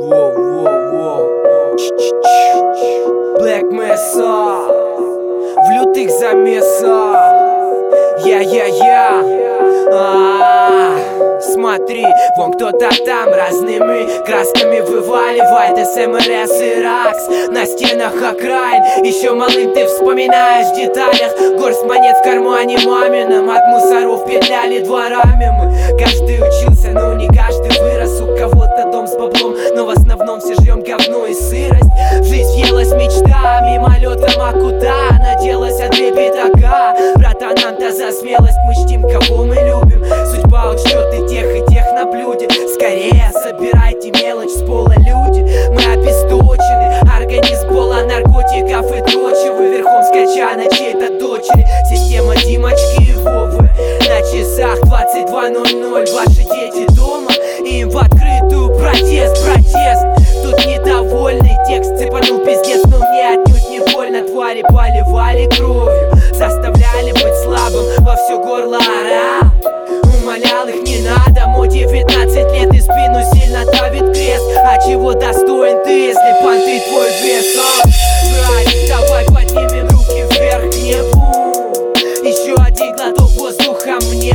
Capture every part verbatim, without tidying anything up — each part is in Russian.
Black Mesa в лютых замесах. Я-я-я, а-а-а. Смотри, вон кто-то там разными красками вываливает эс эм эр эс и ракс на стенах окраин. Еще малым ты вспоминаешь в деталях горсть монет в кармане мамином. От мусоров петляли дворами мы. Каждый учился, но не каждый вырос. У кого-то дом с баблом, но в основном все жрем говно и сырость. Жизнь въелась мечта мимолетом, а куда она делась от две пятака? Братан, нам-то за смелость, мы чтим, кого мы любим. Судьба учтет и тех, и тех на блюде. Скорее собирайте мелочь с пола, люди. Мы обесточены, организм пола наркотиков и точего. Верхом скача на чьей-то дочери. Система Димочки и Вовы. На часах двадцать два ноль ноль. Ваши дети дома, им в открытую протест, протест. Тут недовольный текст, цепанул пиздец, но мне отнюдь не больно. Твари поливали кровью, заставляли быть слабым, во все горло орал. Умолял их, не надо, мой девятнадцать лет и спину сильно давит крест. А чего достоин ты, если понты твой вес? А? Братик, давай поднимем руки вверх к небу. Еще один глоток воздуха мне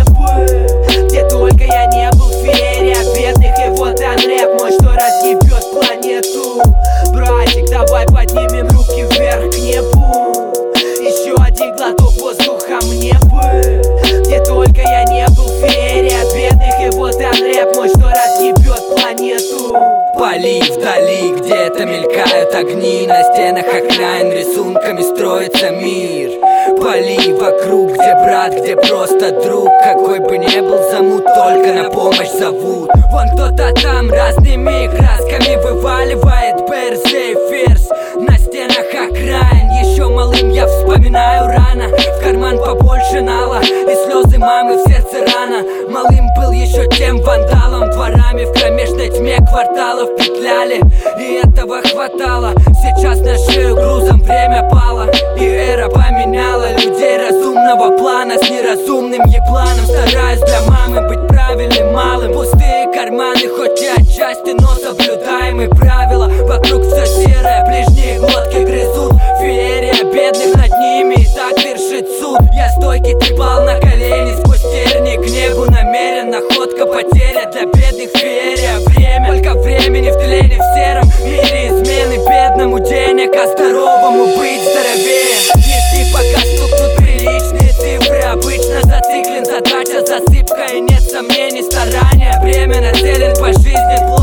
бы. Где только я не был, феерия бедных. И вот он рэп мой, что разъебет планету. Братик, давай поднимем руки вверх к небу. Еще один глоток воздуха мне бы. Где только я не был, феерия бедных. И вот он рэп мой, что разъебет планету. Поли вдали, где-то мелькают огни. На стенах окраин рисунками строится мир. Поли вокруг, где брат, где просто друг. Какой бы ни был замут, только на помощь зовут. Вон кто-то там разными красками вываливает берзей ферзь на стенах окраин. Еще малым я вспоминаю рано, в карман побольше нала и слезы мамы в сердце рана. Малым был еще тем вандалом, дворами в кромешной тьме кварталов петляли, и этого хватало. Сейчас на шею грузом время пало, и эра поменяла людей разумного плана с неразумным ебланом. Стараюсь для мамы быть правильным малым. Пустые карманы, хоть и отчасти, но соблюдаемые правила. Вокруг все серое, ближние глотки грызут. Феерия бедных над ними и так вершит суд. Я стойкий трепал на колени сквозь тернии к небу намерен. Находка, потеря для бедных, феерия время. Только времени в тлене в сером мире измены. Бедному денег, а здоровому быть здоровее. Если пока стукнут приличные цифры, обычно зациклен, задача засыпка и нет сомнений старания. Время нацелен по жизни.